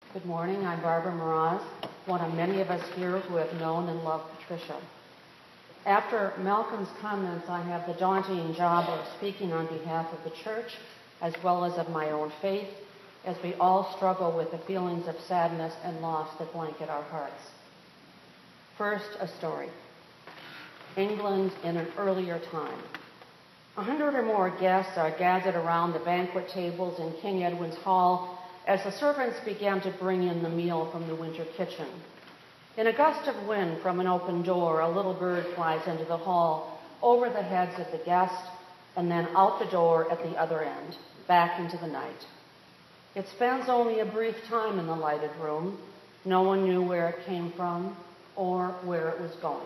Good morning. I'm Barbara Mraz, one of many of us here who have known and loved Patricia. After Malcolm's comments, I have the daunting job of speaking on behalf of the church as well as of my own faith, as we all struggle with the feelings of sadness and loss that blanket our hearts. First, a story. England in an earlier time. 100 or more guests are gathered around the banquet tables in King Edwin's Hall as the servants began to bring in the meal from the winter kitchen. In a gust of wind from an open door, a little bird flies into the hall, over the heads of the guests, and then out the door at the other end, back into the night. It spends only a brief time in the lighted room. No one knew where it came from or where it was going.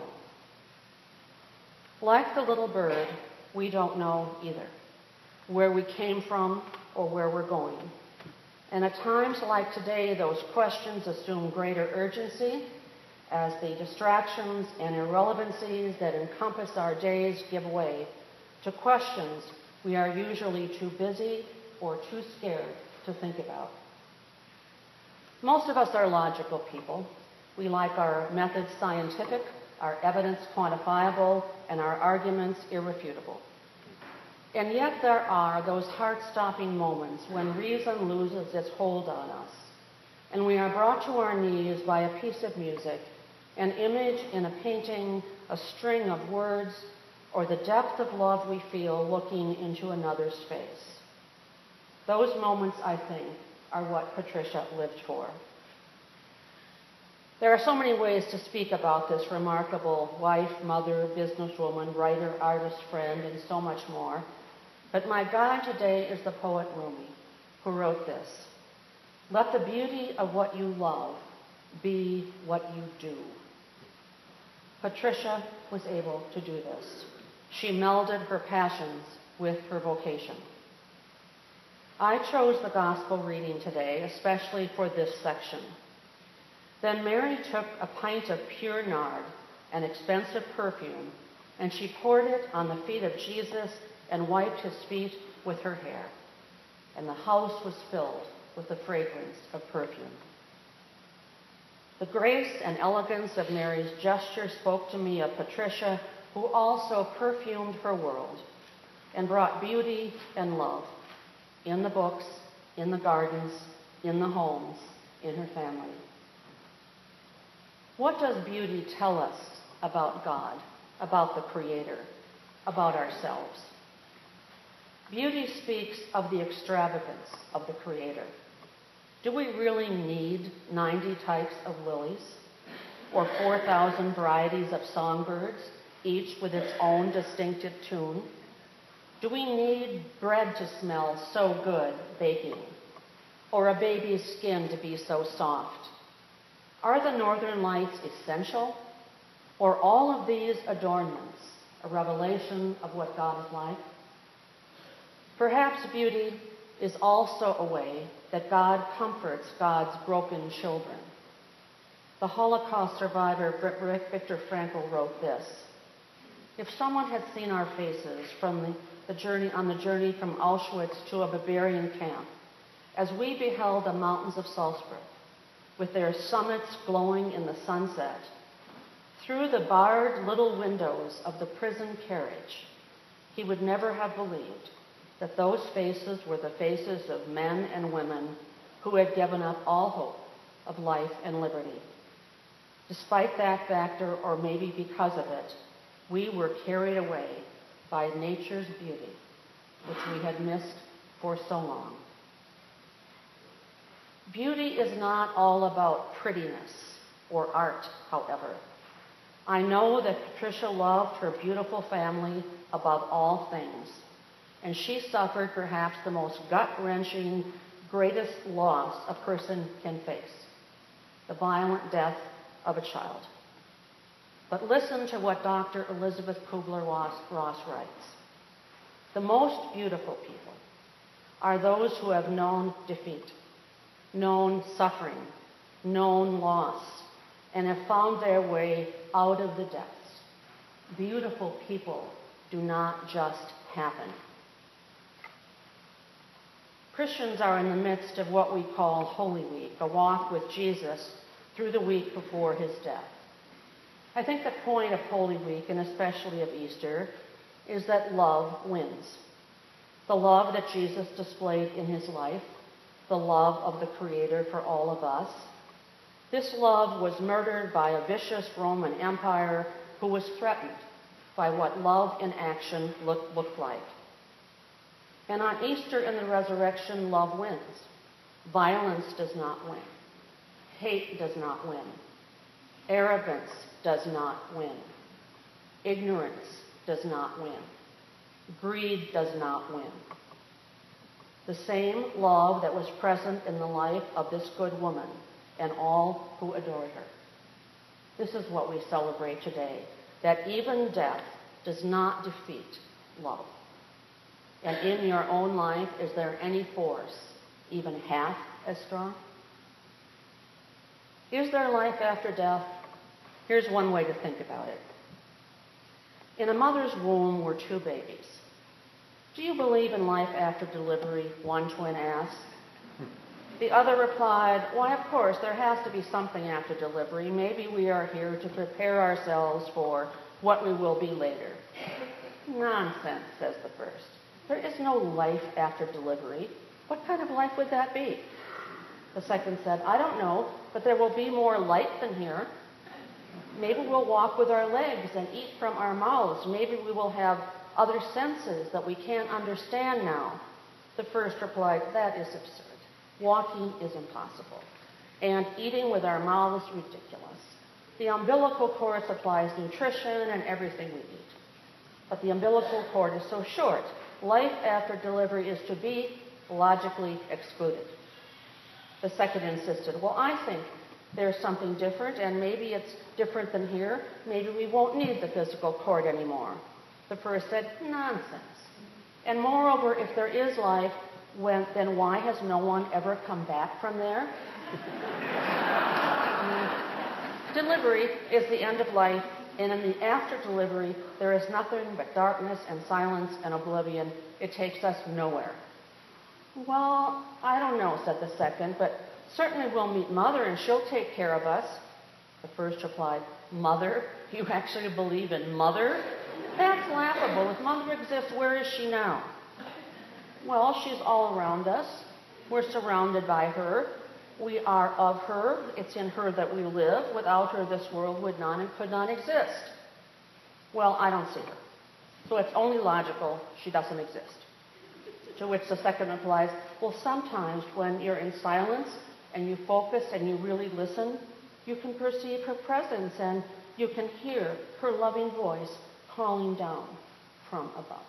Like the little bird, we don't know either where we came from or where we're going. And at times like today, those questions assume greater urgency as the distractions and irrelevancies that encompass our days give way to questions we are usually too busy or too scared to think about. Most of us are logical people. We like our methods scientific, our evidence quantifiable, and our arguments irrefutable. And yet there are those heart-stopping moments when reason loses its hold on us, and we are brought to our knees by a piece of music, an image in a painting, a string of words, or the depth of love we feel looking into another's face. Those moments, I think, are what Patricia lived for. There are so many ways to speak about this remarkable wife, mother, businesswoman, writer, artist, friend, and so much more. But my guide today is the poet Rumi, who wrote this: "Let the beauty of what you love be what you do." Patricia was able to do this. She melded her passions with her vocation. I chose the gospel reading today, especially for this section. Then Mary took a pint of pure nard, an expensive perfume, and she poured it on the feet of Jesus and wiped his feet with her hair. And the house was filled with the fragrance of perfume. The grace and elegance of Mary's gesture spoke to me of Patricia, who also perfumed her world and brought beauty and love in the books, in the gardens, in the homes, in her family. What does beauty tell us about God, about the Creator, about ourselves? Beauty speaks of the extravagance of the Creator. Do we really need 90 types of lilies or 4,000 varieties of songbirds, each with its own distinctive tune? Do we need bread to smell so good baking, or a baby's skin to be so soft? Are the northern lights essential, or all of these adornments a revelation of what God is like? Perhaps beauty is also a way that God comforts God's broken children. The Holocaust survivor Viktor Frankl wrote this: "If someone had seen our faces on the journey from Auschwitz to a Bavarian camp, as we beheld the mountains of Salzburg, with their summits glowing in the sunset, through the barred little windows of the prison carriage, he would never have believed that those faces were the faces of men and women who had given up all hope of life and liberty. Despite that factor, or maybe because of it, we were carried away by nature's beauty, which we had missed for so long." Beauty is not all about prettiness or art, however. I know that Patricia loved her beautiful family above all things, and she suffered perhaps the most gut-wrenching, greatest loss a person can face: the violent death of a child. But listen to what Dr. Elizabeth Kubler-Ross writes: "The most beautiful people are those who have known defeat, known suffering, known loss, and have found their way out of the depths. Beautiful people do not just happen." Christians are in the midst of what we call Holy Week, a walk with Jesus through the week before his death. I think the point of Holy Week, and especially of Easter, is that love wins. The love that Jesus displayed in his life, the love of the Creator for all of us. This love was murdered by a vicious Roman Empire who was threatened by what love in action looked like. And on Easter and the resurrection, love wins. Violence does not win. Hate does not win. Arrogance does not win. Ignorance does not win. Greed does not win. The same love that was present in the life of this good woman and all who adored her. This is what we celebrate today, that even death does not defeat love. And in your own life, is there any force even half as strong? Is there life after death? Here's one way to think about it. In a mother's womb were two babies. Do you believe in life after delivery? One twin asked. The other replied, why, of course, there has to be something after delivery. Maybe we are here to prepare ourselves for what we will be later. Nonsense, says the first. There is no life after delivery. What kind of life would that be? The second said, I don't know, but there will be more light than here. Maybe we'll walk with our legs and eat from our mouths. Maybe we will have other senses that we can't understand now. The first replied, that is absurd. Walking is impossible. And eating with our mouths, ridiculous. The umbilical cord supplies nutrition and everything we eat. But the umbilical cord is so short. Life after delivery is to be logically excluded. The second insisted, well, I think there's something different, and maybe it's different than here. Maybe we won't need the physical cord anymore. The first said, nonsense. And moreover, if there is life, then why has no one ever come back from there? Delivery is the end of life, and in the after delivery, there is nothing but darkness and silence and oblivion. It takes us nowhere. Well, I don't know, said the second, but certainly we'll meet Mother and she'll take care of us. The first replied, Mother? You actually believe in Mother? That's laughable. If Mother exists, where is she now? Well, she's all around us. We're surrounded by her. We are of her. It's in her that we live. Without her, this world would not and could not exist. Well, I don't see her. So it's only logical she doesn't exist. To which the second replies, well, sometimes when you're in silence and you focus and you really listen, you can perceive her presence and you can hear her loving voice calling down from above.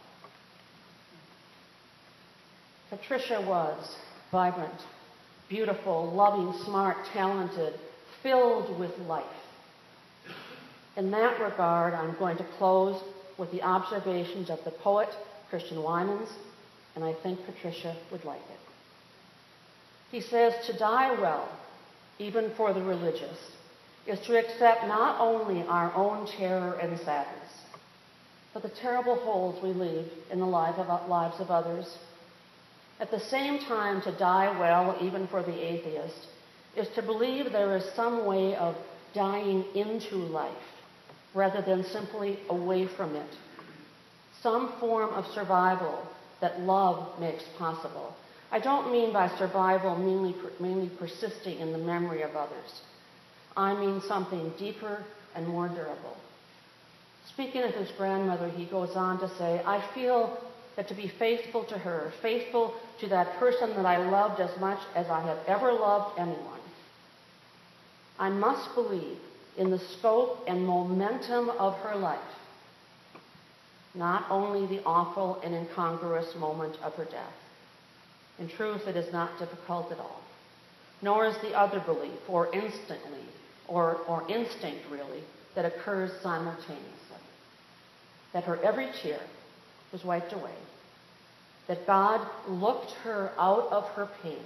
Patricia was vibrant, beautiful, loving, smart, talented, filled with life. In that regard, I'm going to close with the observations of the poet Christian Wymans, and I think Patricia would like it. He says, to die well, even for the religious, is to accept not only our own terror and sadness, but the terrible holes we leave in the lives of others. At the same time, to die well, even for the atheist, is to believe there is some way of dying into life, rather than simply away from it. Some form of survival that love makes possible. I don't mean by survival mainly persisting in the memory of others. I mean something deeper and more durable. Speaking of his grandmother, he goes on to say, I feel that to be faithful to her, faithful to that person that I loved as much as I have ever loved anyone, I must believe in the scope and momentum of her life, not only the awful and incongruous moment of her death. In truth, it is not difficult at all, nor is the other belief, or instantly, or instinct really, that occurs simultaneously. That her every tear was wiped away, that God looked her out of her pain,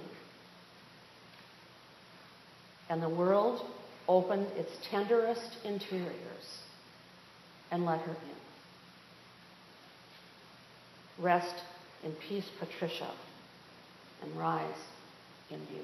and the world opened its tenderest interiors and let her in. Rest in peace, Patricia, and rise in beauty.